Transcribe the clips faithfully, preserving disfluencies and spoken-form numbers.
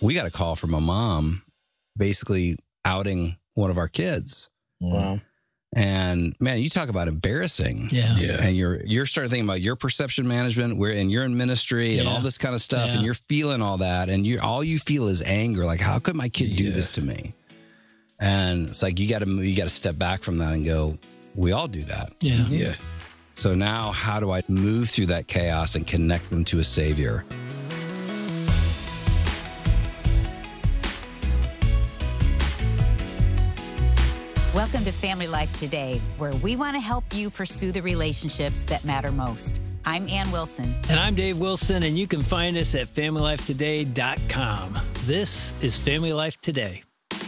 we got a call from a mom basically outing one of our kids. Wow. And man, you talk about embarrassing. Yeah. Yeah. And you're you're starting thinking about your perception management, where and you're in ministry and Yeah. all this kind of stuff, Yeah. and you're feeling all that, and you all you feel is anger. Like, how could my kid do Yeah. this to me? And it's like you got to you got to step back from that and go, we all do that. Yeah. Yeah. So now, how do I move through that chaos and connect them to a savior? Welcome to Family Life Today, where we want to help you pursue the relationships that matter most. I'm Ann Wilson. And I'm Dave Wilson, and you can find us at family life today dot com. This is Family Life Today.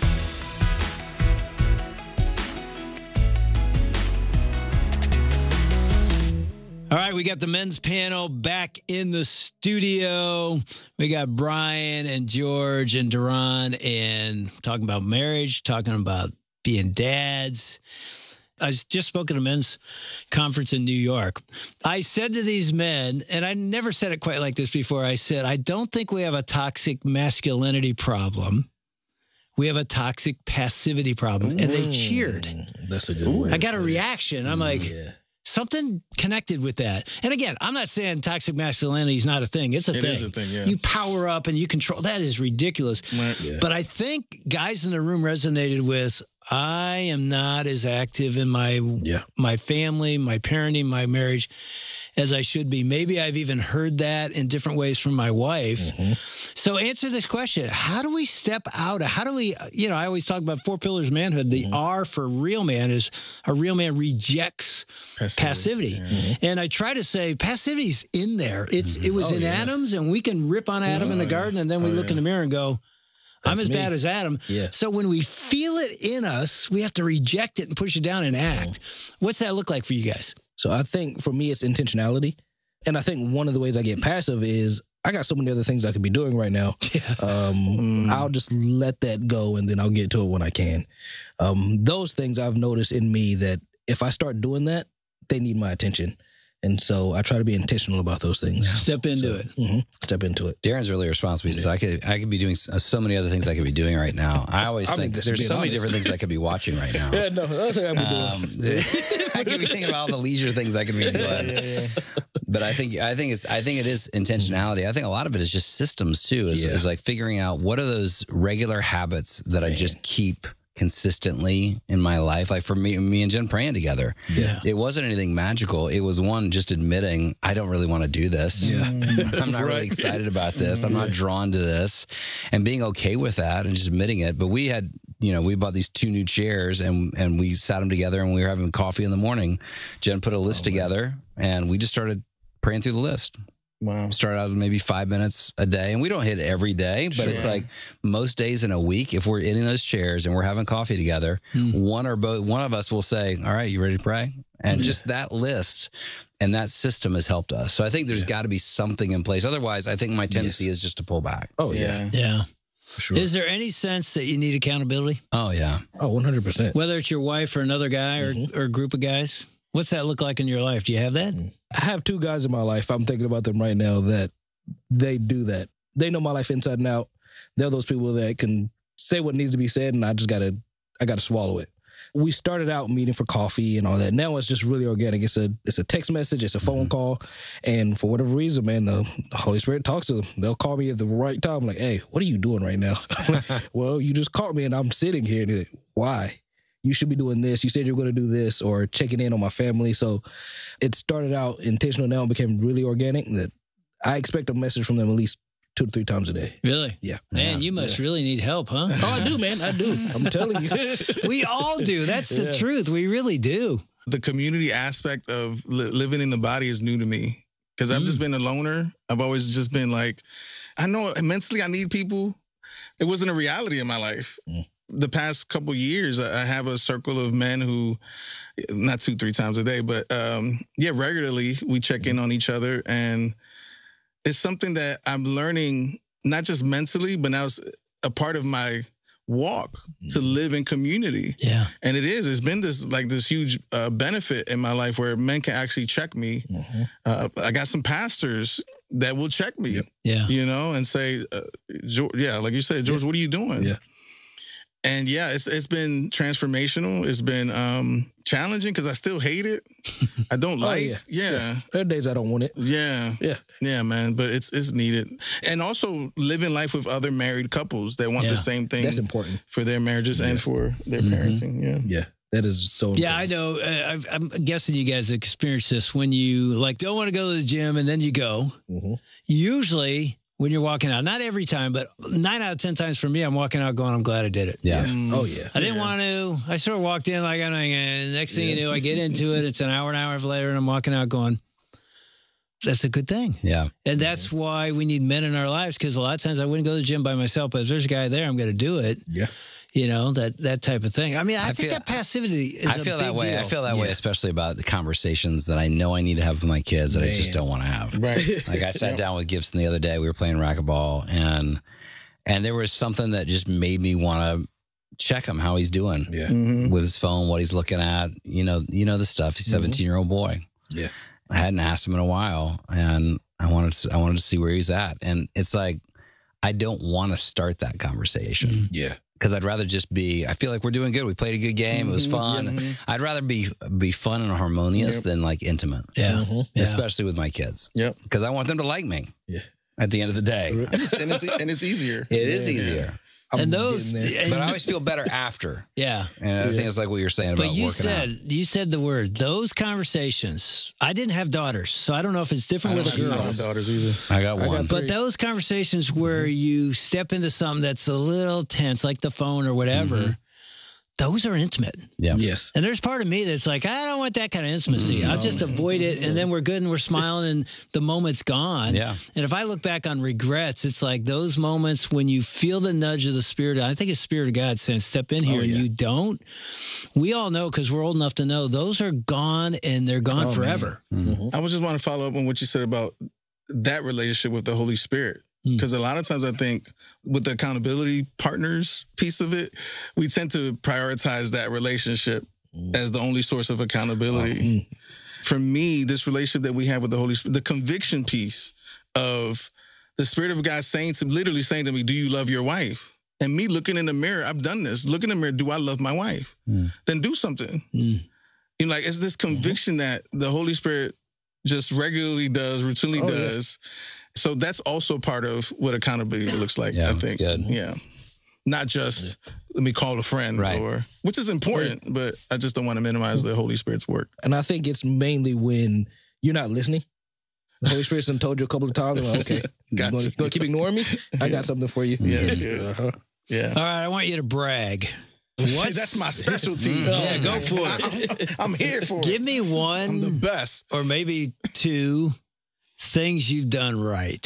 All right, we got the men's panel back in the studio. We got Brian and George and Duran, and talking about marriage, talking about being dads. I just spoke at a men's conference in New York. I said to these men, and I never said it quite like this before, I said, I don't think we have a toxic masculinity problem. We have a toxic passivity problem. And they cheered. That's a good way. I got a reaction. I'm like, Yeah. something connected with that. And again, I'm not saying toxic masculinity is not a thing. It's a It thing. is a thing, yeah. You power up and you control. That is ridiculous. Right. Yeah. But I think guys in the room resonated with, I am not as active in my Yeah. my family, my parenting, my marriage as I should be. Maybe I've even heard that in different ways from my wife. Mm-hmm. So answer this question. How do we step out? How do we, you know, I always talk about four pillars of manhood. The Mm-hmm. R for real man is a real man rejects passivity. And I try to say passivity's in there. It's It was Oh, in yeah. Adam's, and we can rip on Adam in the garden, and then we Oh, look yeah. in the mirror and go, I'm That's as me. bad as Adam. Yeah. So when we feel it in us, we have to reject it and push it down and act. What's that look like for you guys? So I think for me, it's intentionality. And I think one of the ways I get passive is I got so many other things I could be doing right now. Um, I'll just let that go and then I'll get to it when I can. Um, those things I've noticed in me that if I start doing that, they need my attention. And so I try to be intentional about those things. Step into So, it. mhm, step into it. Darren's really responsible. He said, I could, I could be doing so so many other things I could be doing right now. I always I mean, think just there's being so many honest. different things I could be watching right now. Yeah, no, that's what I'll be doing. Um, I could be thinking about all the leisure things I could be doing. But I think I think it's I think it is intentionality. I think a lot of it is just systems too. Is, Yeah. is like figuring out what are those regular habits that I just keep consistently in my life. Like for me, me and Jen praying together. Yeah. It wasn't anything magical. It was one just admitting I don't really want to do this. Yeah. I'm not really excited about this. I'm not drawn to this, and being okay with that and just admitting it. But we had, you know, we bought these two new chairs and and we sat them together and we were having coffee in the morning. Jen put a list together and we just started praying through the list. Wow. Start out with maybe five minutes a day, and we don't hit every day, but it's Sure. like most days in a week. If we're in those chairs and we're having coffee together, one or both, one of us will say, "All right, you ready to pray?" And just that list and that system has helped us. So I think there's got to be something in place. Otherwise, I think my tendency Yes. is just to pull back. Oh, yeah. Yeah. Yeah. For sure. Is there any sense that you need accountability, Oh yeah, Oh, one hundred percent. whether it's your wife or another guy or, or a group of guys? What's that look like in your life? Do you have that? I have two guys in my life. I'm thinking about them right now that they do that. They know my life inside and out. They're those people that can say what needs to be said, and I just gotta, I gotta swallow it. We started out meeting for coffee and all that. Now it's just really organic. It's a, it's a text message, it's a phone call, and for whatever reason, man, the Holy Spirit talks to them. They'll call me at the right time, like, "Hey, what are you doing right now?" Well, you just caught me, and I'm sitting here. And they're like, why? You should be doing this. You said you're going to do this, or checking in on my family. So it started out intentional. Now it became really organic. That I expect a message from them at least two to three times a day. Really? Yeah. Man, you must really need help, huh? Oh, I do, man. I do. I'm telling you. We all do. That's the Yeah. truth. We really do. The community aspect of li- living in the body is new to me because I've just been a loner. I've always just been like, I know mentally I need people. It wasn't a reality in my life. Mm. The past couple years, I I have a circle of men who, not two, three times a day, but um, yeah, regularly we check in on each other. And it's something that I'm learning, not just mentally, but now it's a part of my walk to live in community. Yeah. And it is, it's been this like this huge uh, benefit in my life where men can actually check me. Mm-hmm. Uh, I got some pastors that will check me, Yep. Yeah. you know, and say, uh, George, yeah, like you said, George, what are you doing? Yeah. And yeah, it's it's been transformational. It's been um, challenging because I still hate it. I don't Oh, like, yeah. yeah. There are days I don't want it. Yeah. Yeah. Yeah, man. But it's it's needed. And also living life with other married couples that want Yeah. the same thing That's important. for their marriages and for their Mhm. parenting. Yeah. Yeah. That is so important. Yeah, I know. Uh, I've- I'm guessing you guys experience this when you like don't want to go to the gym and then you go. Mhm. Usually when you're walking out, not every time, but nine out of ten times for me, I'm walking out going, I'm glad I did it. Yeah. Mm. Oh, yeah. I didn't Yeah. want to. I sort of walked in like I'm like, and next thing you Yeah. know, I get into it. It's an hour, an hour later, and I'm walking out going, that's a good thing. Yeah. And that's why we need men in our lives, because a lot of times I wouldn't go to the gym by myself, but if there's a guy there, I'm going to do it. Yeah. You know, that that type of thing. I mean, I, I think feel- that passivity is I a feel big that way. deal. I feel that way, Yeah. especially about the conversations that I know I need to have with my kids that I just Man. don't want to have. Right. Like I sat Yep. down with Gibson the other day. We were playing racquetball, and and there was something that just made me want to check him how he's doing Yeah. Mhm. with his phone, what he's looking at. You know, you know the stuff. He's a Mhm. seventeen year old boy. Yeah. I hadn't asked him in a while, and I wanted to, I wanted to see where he's at. And it's like I don't want to start that conversation Yeah. because I'd rather just be. I feel like we're doing good. We played a good game. It was Mhm. fun. Mhm. I'd rather be be fun and harmonious Yep. than like intimate, Yeah. Mhm. Yeah. especially with my kids. Yep. Because I want them to like me. Yeah. At the end of the day, And it's, and it's, and it's easier. it is Yeah. easier. I'm And those, getting there. and- But I always feel better after. yeah. And I think it's like what you're saying about But you working said out. you said the word those conversations. I didn't have daughters, so I don't know if it's I different don't with the have girls. daughters either. I got I one. got But Three. those conversations where you step into something that's a little tense, like the phone or whatever, Mm-hmm. those are intimate. yeah. Yes. And there's part of me that's like, I don't want that kind of intimacy. I'll just avoid it, and then we're good and we're smiling, and the moment's gone. Yeah. And if I look back on regrets, it's like those moments when you feel the nudge of the Spirit. I think it's Spirit of God saying, step in here, Oh, and yeah. you don't. We all know, because we're old enough to know, those are gone, and they're gone Oh, forever. Mm-hmm. I would just want to follow up on what you said about that relationship with the Holy Spirit. Mm. Because a lot of times I think with the accountability partners piece of it, we tend to prioritize that relationship as the only source of accountability. Mm. For me, this relationship that we have with the Holy Spirit, the conviction piece of the Spirit of God saying to literally saying to me, do you love your wife? And me looking in the mirror, I've done this. Look in the mirror, do I love my wife? Mm. Then do something. Mm. You know, like it's this conviction that the Holy Spirit just regularly does, routinely Oh, yeah. does. So that's also part of what accountability looks like, Yeah, I that's think. good. Yeah. Not just let me call a friend Right. or which is important, but I just don't want to minimize the Holy Spirit's work. And I think it's mainly when you're not listening. The Holy Spirit's done told you a couple of times, I'm like, okay, you Gotcha. gonna, gonna keep ignoring me? I got something for you. Yeah, that's good. Uh-huh. Yeah. All right, I want you to brag. What? That's my specialty. Yeah, go for it. I'm, I'm here for Give it. me I'm the one best. or maybe two things you've done right.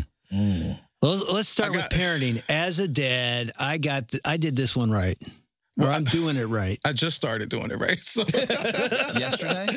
Mm. Let's, let's start I got- with parenting. As a dad, I got th- I did this one right, or I'm doing it right. I just started doing it, right? So Yesterday?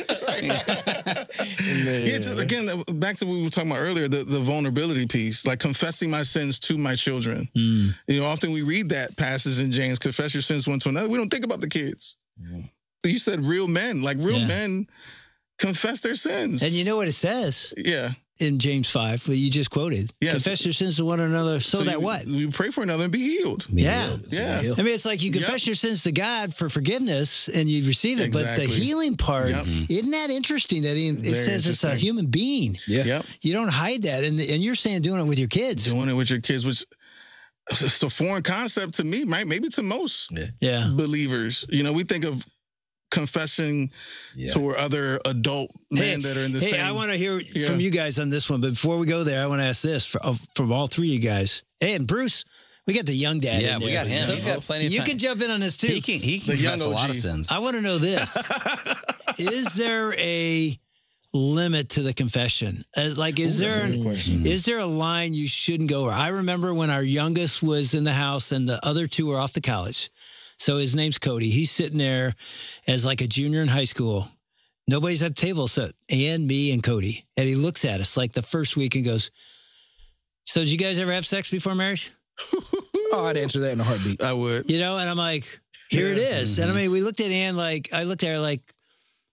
yeah, just, again, back to what we were talking about earlier, the, the vulnerability piece, like confessing my sins to my children. Mm. You know, often we read that passage in James, confess your sins one to another. We don't think about the kids. You said real men, like real Yeah. men confess their sins. And you know what it says yeah. in James five, what you just quoted? Yes. Confess your sins to one another so, that you, what? We pray for another and be healed. Yeah. Yeah. Heal. I mean, it's like you confess Yep. your sins to God for forgiveness and you receive it. But the Exactly. healing part, Yep. isn't that interesting that he, it Very says it's a interesting. human being? Yeah. Yep. You don't hide that. And, and you're saying doing it with your kids. Doing it with your kids, which it's a foreign concept to me, right? Maybe to most Yeah. believers. You know, we think of confessing Yeah. toward other adult men that are in the hey, same. I want to hear Yeah. from you guys on this one. But before we go there, I want to ask this for, uh, from all three of you guys. Hey, and Bruce, we got the young dad. Yeah, in we there. got him. He's got plenty of You time. can jump in on this too. He can, he can The young confess a lot O of G. sins. I want to know this. Is there a limit to the confession? Uh, like, is there an, is there a line you shouldn't go over? I remember when our youngest was in the house and the other two were off to college. So his name's Cody. He's sitting there as like a junior in high school. Nobody's at the table, so and me and Cody. And he looks at us like the first week and goes, "So did you guys ever have sex before marriage?" Oh, I'd answer that in a heartbeat. I would. You know, and I'm like, here it Yeah. is. And I mean, we looked at Ann like, I looked at her like,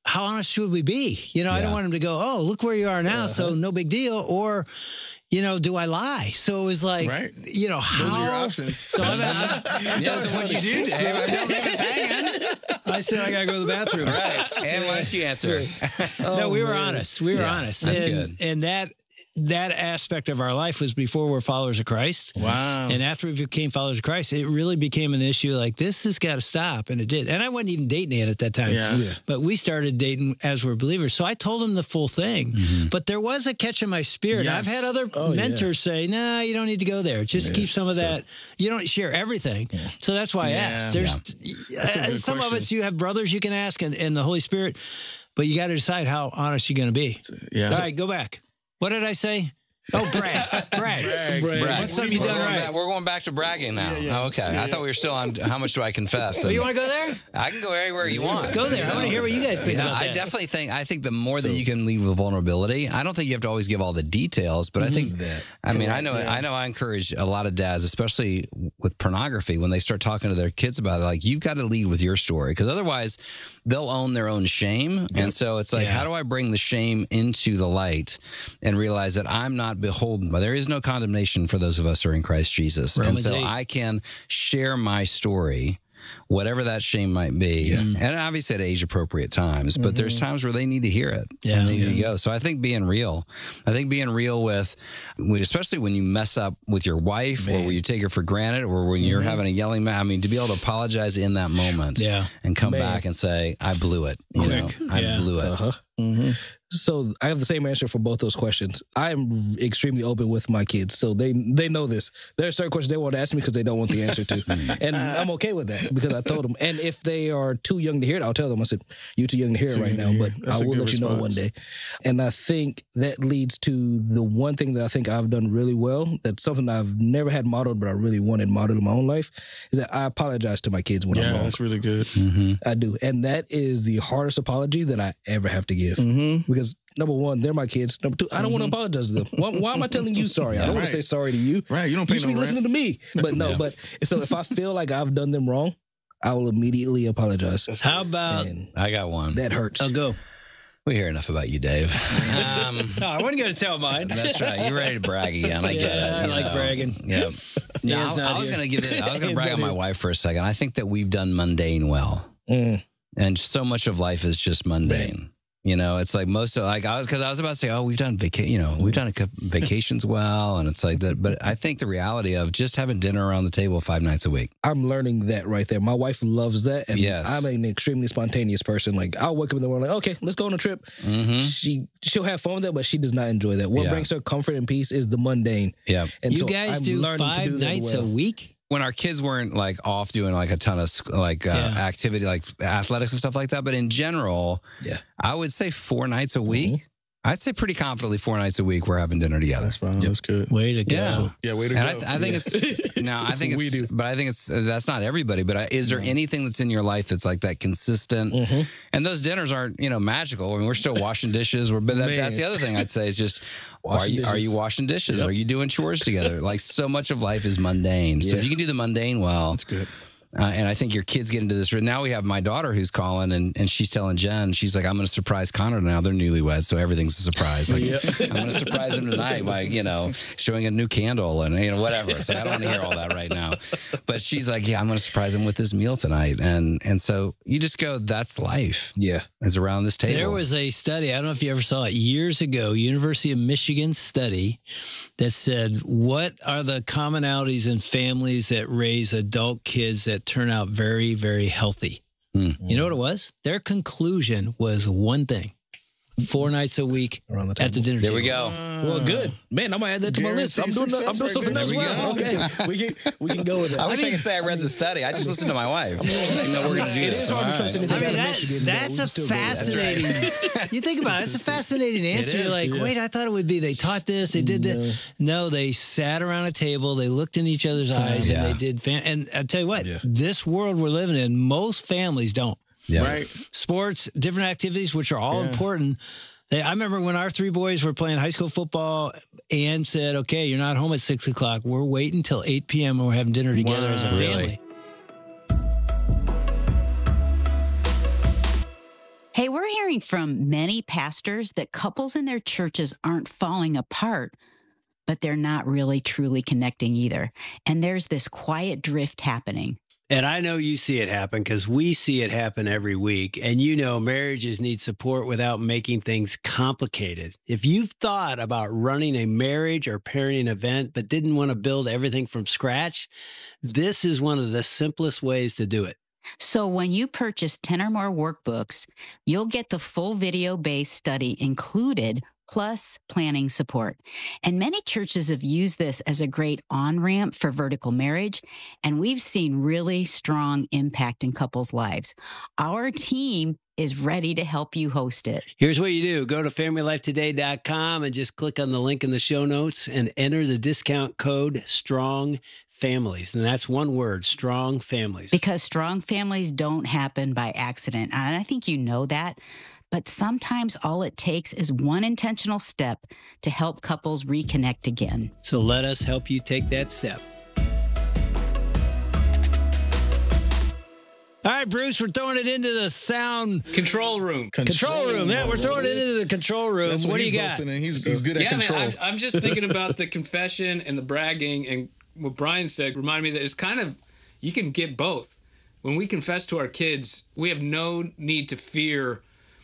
how honest should we be? You know, I don't Yeah. want him to go, oh, look where you are now, so no big deal. Or, you know, do I lie? So it was like, Right. you know, how? Those are your options. So I'm, I'm, Yeah, so what'd you do, Dave? I don't leave us hanging. I said I gotta go to the bathroom. Right. And why don't you answer? no, we were man. honest. We were Yeah, honest. that's and, good. And that that aspect of our life was before we're followers of Christ. Wow. And after we became followers of Christ, it really became an issue like, this has got to stop. And it did. And I wasn't even dating Ann at that time. Yeah. Yeah. But we started dating as we're believers. So I told him the full thing. Mm-hmm. But there was a catch in my spirit. Yes. I've had other Oh, yeah. mentors say, nah, you don't need to go there. Just keep some of that. You don't share everything. So that's why I Yeah. asked. There's That's a uh, good some of question. us, you have brothers you can ask and, and the Holy Spirit, but you got to decide how honest you're going to be. Yeah. All right, go back. What did I say? Oh, brag. Brag. Brag. Brag. What's something you We're done going right? back- we're going back to bragging now. Yeah, yeah. Oh, okay. Yeah, I thought we were still on how much do I confess? Oh, And you want to go there? I can go anywhere you want. Go there. I want to hear what you guys think Yeah, about I that. definitely think I think the more that you can lead with vulnerability, I don't think you have to always give all the details, but I think That. I mean I know yeah. I know I encourage a lot of dads, especially with pornography, when they start talking to their kids about it, like you've got to lead with your story because otherwise they'll own their own shame, and so it's like Yeah. how do I bring the shame into the light and realize that I'm not beholden, but there is no condemnation for those of us who are in Christ Jesus, Romans and so eight. I can share my story. Whatever that shame might be, and obviously at age appropriate times, but there's times where they need to hear it. Yeah. And there you go. So I think being real, I think being real with, when- especially when you mess up with your wife or when you take her for granted or when you're having a yelling match, I mean, to be able to apologize in that moment Yeah. and come Man. back and say, I blew it. You know, Quick. I Yeah. blew it. Uh-huh. Mm-hmm. So I have the same answer for both those questions. I am extremely open with my kids, so they they know this. There are certain questions they want to ask me because they don't want the answer to, and I'm okay with that because I told them. And if they are too young to hear it, I'll tell them. I said, "You're too young to hear it Too right young to now, hear. but That's I a will good let you know one response. day." And I think that leads to the one thing that I think I've done really well. That's something I've never had modeled, but I really wanted modeled in my own life. Is that I apologize to my kids when I'm Yeah, wrong. that's really good. Mm-hmm. I do. And that is the hardest apology that I ever have to give. Mm-hmm. Because number one, they're my kids. Number two, I don't want to apologize to them. Why, why am I telling you sorry? I don't want Right. to say sorry to you. Right. You don't You pay should no be rent. listening to me. But no, but so if I feel like I've done them wrong, I will immediately apologize. How about, And I got one. that hurts. I'll go. We hear enough about you, Dave. Um, No, I wasn't going to tell mine. That's right. You're ready to brag again. I get it. Yeah, I you like know. bragging. Yeah. No, Ian's I, not I was here. going to give it. I was going to Ian's brag not on my here. wife for a second. I think that we've done mundane well, Mm. and so much of life is just mundane. You know, it's like most of like I was because I was about to say, oh, we've done vaca- you know, we've done a couple vacations well, and it's like that. But I think the reality of just having dinner around the table five nights a week. I'm learning that right there. My wife loves that. And Yes. I'm an extremely spontaneous person. Like, I'll wake up in the morning like, okay, let's go on a trip. Mm-hmm. She, she'll have fun with that, but she does not enjoy that. What Yeah. brings her comfort and peace is the mundane. Yeah. And You so guys I'm do learning to five do that nights well. a week? When our kids weren't like off doing like a ton of sc- like uh, Yeah. activity, like athletics and stuff like that, but in general, Yeah. I would say four nights a week. I'd say pretty confidently four nights a week we're having dinner together. That's fine. That's good. Way to go. Yeah. Yeah, way to And I, go. th- I think Yeah. it's no, I think We it's, do. but I think it's that's not everybody. But I, is there anything that's in your life that's like that consistent? Mm-hmm. And those dinners aren't, you know, magical. I mean, we're still washing dishes. We're, but that, Man. that's the other thing I'd say is just are Washing you, are dishes. you washing dishes? Yep. Are you doing chores together? Like so much of life is mundane. So if Yes. you can do the mundane well, That's good. uh, and I think your kids get into this. Now we have my daughter who's calling, and, and she's telling Jen, she's like, I'm going to surprise Connor now. They're newlyweds, so everything's a surprise. Like, I'm going to surprise him tonight by, you know, showing a new candle and, you know, whatever. So I don't want to hear all that right now. But she's like, yeah, I'm going to surprise him with this meal tonight. And and so you just go, that's life Yeah. is around this table. There was a study, I don't know if you ever saw it, years ago, University of Michigan study that said, what are the commonalities in families that raise adult kids that turn out very, very healthy? Hmm. You know what it was? Their conclusion was one thing. Four nights a week Around the at the dinner There table. we go. Well, good. Man, I'm going to add that to my list. I'm doing, Guaranteed I'm doing success something right else there. well. There we Okay. We can, we can go with that. I wish I, could say I read the study. I just listened to my wife. I know we're going to do It this. is hard to All trust right. anything I mean, out of that, Michigan, but that's we a can still go with that. fascinating. You think about it, it's a fascinating answer. You're like, yeah. wait, I thought it would be they taught this, they did that. No, they sat around a table, they looked in each other's eyes, Yeah. and they did. Fam- and I tell you what, Yeah. this world we're living in, most families don't. Yeah. Right. Sports, different activities, which are all Yeah. important. They, I remember when our three boys were playing high school football, Ann said, okay, you're not home at six o'clock. We're waiting till eight p.m. and we're having dinner together as a Wow. family. Really? Hey, we're hearing hearing from many pastors that couples in their churches aren't falling apart, but they're not really truly connecting either. And there's this quiet drift happening. And I know you see it happen because we see it happen every week. And you know, marriages need support without making things complicated. If you've thought about running a marriage or parenting event, but didn't want to build everything from scratch, this is one of the simplest ways to do it. So when you purchase ten or more workbooks, you'll get the full video-based study included, plus planning support. And many churches have used this as a great on-ramp for vertical marriage, and we've seen really strong impact in couples' lives. Our team is ready to help you host it. Here's what you do. Go to family life today dot com and just click on the link in the show notes and enter the discount code STRONG Families. And that's one word, Strong Families. Because strong families don't happen by accident. And I think you know that. But sometimes all it takes is one intentional step to help couples reconnect again. So let us help you take that step. All right, Bruce, we're throwing it into the sound control room. Control, control room. Yeah, we're throwing it into the control room. That's what, what do you got? He's, he's good at yeah, control. Man, I'm, I'm just thinking about the confession and the bragging, and what Brian said reminded me that it's kind of, you can get both. When we confess to our kids, we have no need to fear,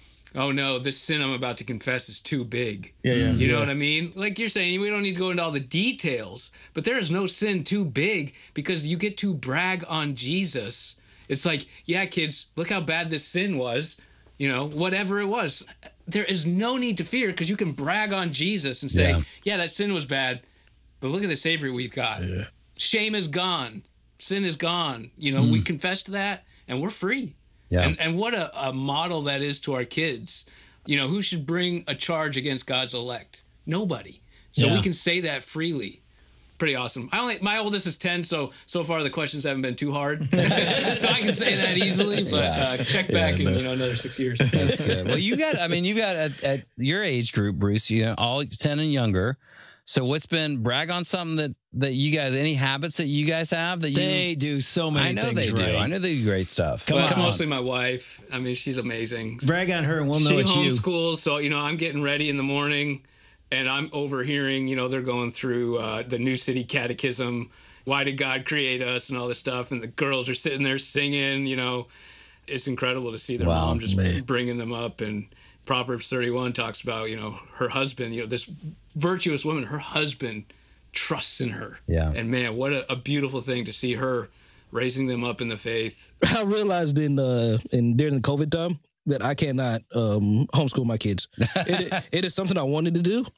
oh no, this sin I'm about to confess is too big. Yeah, yeah. You know yeah. what I mean? Like you're saying, we don't need to go into all the details, but there is no sin too big because you get to brag on Jesus. It's like, yeah, kids, look how bad this sin was, you know, whatever it was. There is no need to fear because you can brag on Jesus and say, yeah. yeah, that sin was bad, but look at the Savior we've got. Yeah. Shame is gone. Sin is gone. You know, mm. we confessed that and we're free. Yeah. And, and what a, a model that is to our kids. You know, who should bring a charge against God's elect? Nobody. So yeah. we can say that freely. Pretty awesome. I only my oldest is ten, so so far the questions haven't been too hard, so I can say that easily. But yeah. uh, check back yeah, in no. you know another six years. That's good. Well, you got. I mean, you got at, at your age group, Bruce. You know, all ten and younger. So what's been brag on something that that you guys any habits that you guys have that you they do so many. I know things they right. do. I know they do great stuff. Come well, on. It's mostly my wife. I mean, she's amazing. Brag on her, and we'll know she it's you. She homeschools, so you know I'm getting ready in the morning. And I'm overhearing, you know, they're going through uh, the New City Catechism. Why did God create us and all this stuff? And the girls are sitting there singing, you know. It's incredible to see their wow, mom just man. bringing them up. And Proverbs thirty-one talks about, you know, her husband, you know, this virtuous woman, her husband trusts in her. Yeah. And man, what a, a beautiful thing to see her raising them up in the faith. I realized in, uh, in during the COVID time that I cannot um, homeschool my kids. It, it is something I wanted to do.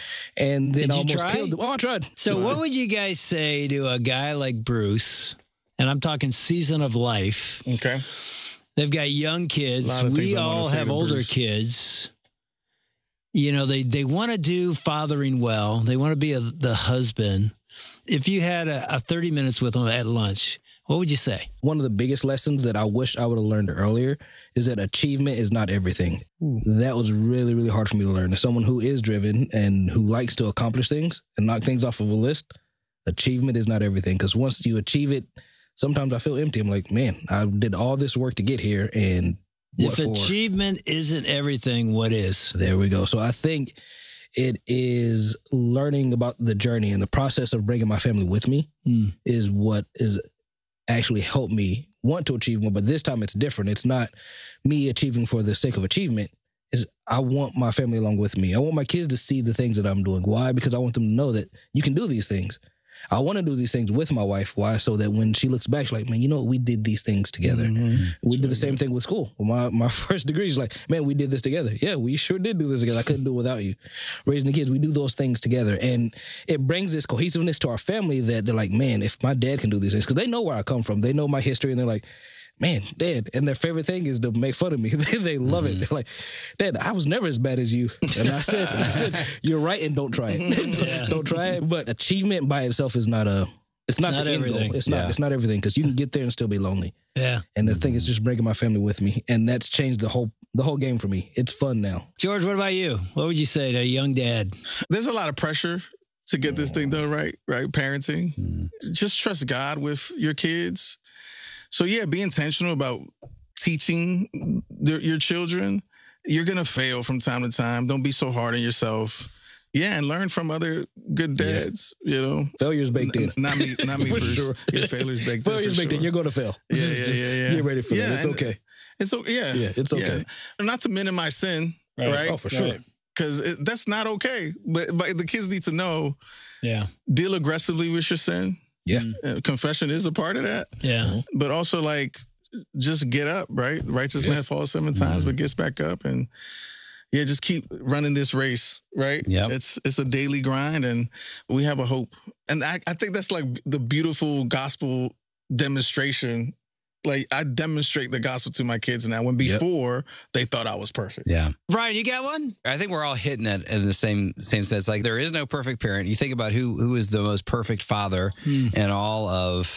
And then Did I you almost try? killed them. Oh, I tried. So uh, what would you guys say to a guy like Bruce, and I'm talking season of life. Okay. They've got young kids. We all have older Bruce. kids. You know, they, they want to do fathering well. They want to be a, the husband. If you had a, a thirty minutes with them at lunch, what would you say? One of the biggest lessons that I wish I would have learned earlier is that achievement is not everything. Ooh. That was really, really hard for me to learn. As someone who is driven and who likes to accomplish things and knock things off of a list, achievement is not everything. Because once you achieve it, sometimes I feel empty. I'm like, man, I did all this work to get here. And what if for? Achievement isn't everything, what is? There we go. So I think it is learning about the journey and the process of bringing my family with me mm. is what is actually helped me want to achieve more. But this time it's different. It's not me achieving for the sake of achievement. Is I want my family along with me. I want my kids to see the things that I'm doing. Why? Because I want them to know that you can do these things. I want to do these things with my wife. Why? So that when she looks back, she's like, man, you know what? We did these things together. Mm-hmm. We did the same thing with school. My my first degree is like, man, we did this together. Yeah, we sure did do this together. I couldn't do it without you. Raising the kids, we do those things together. And it brings this cohesiveness to our family that they're like, man, if my dad can do these things, because they know where I come from. They know my history, and they're like, man, Dad. And their favorite thing is to make fun of me. they, they love mm-hmm. it. They're like, Dad, I was never as bad as you. And I said, I said you're right, and don't try it. Yeah. Don't try it. But achievement by itself is not a, it's, it's not, not the everything. End goal. It's yeah. not, it's not everything, because you can get there and still be lonely. Yeah. And the mm-hmm. thing is just bringing my family with me. And that's changed the whole, the whole game for me. It's fun now. George, what about you? What would you say to a young dad? There's a lot of pressure to get this thing done right, right? Parenting. Mm-hmm. Just trust God with your kids. So yeah, be intentional about teaching their, your children you're going to fail from time to time. Don't be so hard on yourself. Yeah, and learn from other good dads, yeah. you know. Failure's baked in. N- not me, not me, For Bruce. sure. Yeah, failure's baked Failure's in. baked Sure. in. You're going to fail. Yeah, Just- yeah, just yeah, yeah. Get ready for yeah, that. It's and okay. It's okay. Yeah. Yeah, it's okay. Yeah. Not to minimize sin, right? right? Oh, for sure. Because that's not okay. But, but the kids need to know, Yeah. deal aggressively with your sin. Yeah. Uh, confession is a part of that. Yeah. But also, like, just get up, right? Righteous Yeah. man falls seven times, Mm-hmm. but gets back up. And yeah, just keep running this race, right? Yep. It's it's a daily grind, and we have a hope. And I, I think that's like the beautiful gospel demonstration. Like, I demonstrate the gospel to my kids now, when before they thought I was perfect. Yeah. Brian, you got one? I think we're all hitting it in the same same sense. Like, there is no perfect parent. You think about who who is the most perfect father Hmm. in all of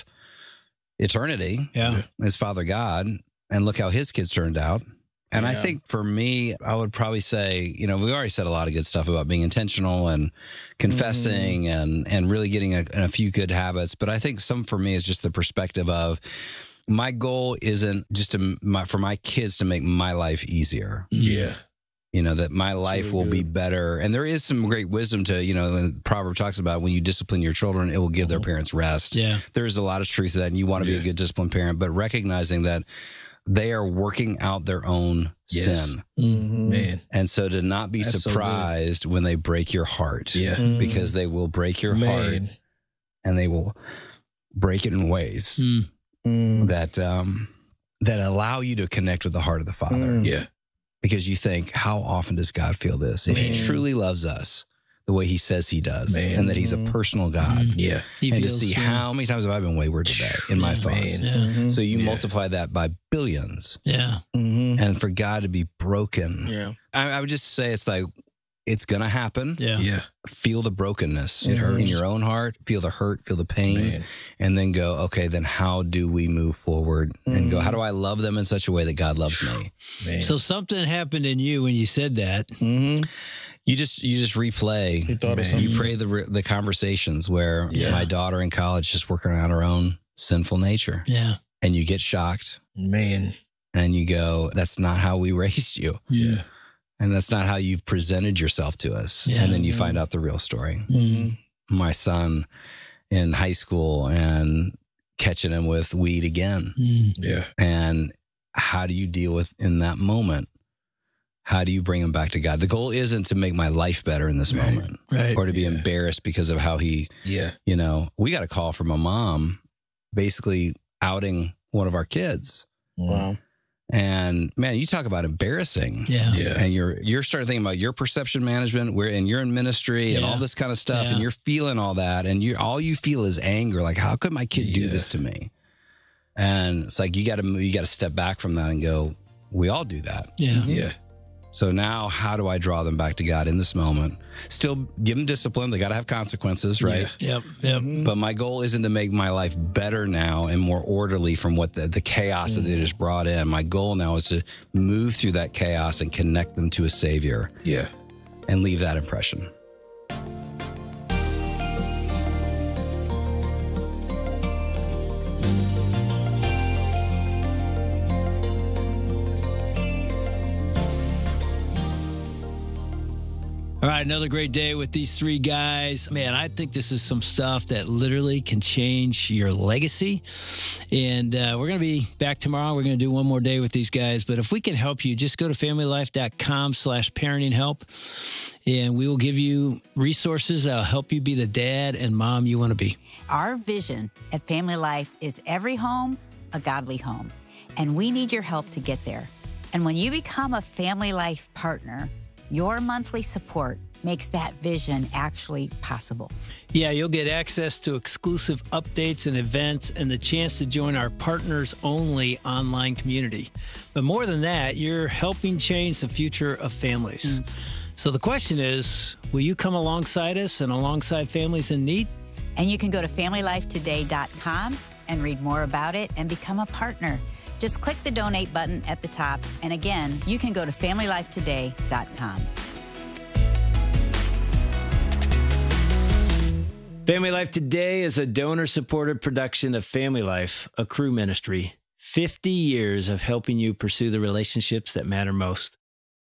eternity. Yeah. Is Father God, and look how his kids turned out. And I Yeah. think for me, I would probably say, you know, we already said a lot of good stuff about being intentional and confessing Mm-hmm. and and really getting a, a few good habits. But I think some for me is just the perspective of, my goal isn't just to my, for my kids to make my life easier. Yeah. You know, that my life really will be good. better. And there is some great wisdom to, you know, the proverb talks about, when you discipline your children, it will give their parents rest. Yeah. There's a lot of truth to that, and you want to be Yeah. a good disciplined parent, but recognizing that they are working out their own Yes. sin. Mhm. Man. And so to not be That's so good. surprised when they break your heart. Yeah. Mhm. Because they will break your heart, Man. and they will break it in ways Mm. Mm. that um that allow you to connect with the heart of the Father. Mm. Yeah. Because you think, how often does God feel this? If he Man. truly loves us the way he says he does, Man. and that he's a personal God, Mm. Yeah. He and to feels, see yeah. how many times have I been wayward today in my Yeah, thoughts. man. Yeah. Mhm. So you Yeah. multiply that by billions, Yeah. Mhm. and for God to be broken, Yeah. I, I would just say it's like, it's going to happen. Yeah. Yeah. Feel the brokenness It hurts. in your own heart, feel the hurt, feel the pain, Man. and then go, okay, then how do we move forward and go, Mhm. how do I love them in such a way that God loves me? Man. So something happened in you when you said that. Mhm. You just, you just replay. He thought of Man. something. You pray the the conversations where Yeah. my daughter in college is working on her own sinful nature, Yeah. and you get shocked, Man. and you go, "That's not how we raised you, Yeah. and that's not how you've presented yourself to us." Yeah. And then you find out the real story. Mm. My son in high school and catching him with weed again, Mm. Yeah. and how do you deal with in that moment? How do you bring him back to God? The goal isn't to make my life better in this Right. moment, Right. or to be Yeah. embarrassed because of how he. Yeah. You know, we got a call from a mom basically outing one of our kids. Wow. And man, you talk about embarrassing. Yeah. Yeah. And you're you're starting thinking about your perception management, where and you're in ministry and Yeah. all this kind of stuff, Yeah. and you're feeling all that, and you all you feel is anger. Like, how could my kid do Yeah. this to me? And it's like you got to you got to step back from that and go, we all do that. Yeah. Yeah. So now, how do I draw them back to God in this moment? Still give them discipline. They got to have consequences, right? Yep. Yep. But my goal isn't to make my life better now and more orderly from what the, the chaos that they just brought in. My goal now is to move through that chaos and connect them to a savior Yeah. and leave that impression. All right, another great day with these three guys. Man, I think this is some stuff that literally can change your legacy. And uh, we're going to be back tomorrow. We're going to do one more day with these guys. But if we can help you, just go to familylife.com slash parenting help. And we will give you resources that will help you be the dad and mom you want to be. Our vision at Family Life is every home, a godly home. And we need your help to get there. And when you become a Family Life partner, your monthly support makes that vision actually possible. Yeah, you'll get access to exclusive updates and events and the chance to join our partners only online community. But more than that, you're helping change the future of families. Mm. So the question is, will you come alongside us and alongside families in need? And you can go to family life today dot com and read more about it and become a partner. Just click the donate button at the top. And again, you can go to family life today dot com. Family Life Today is a donor-supported production of Family Life, a Cru ministry. fifty years of helping you pursue the relationships that matter most.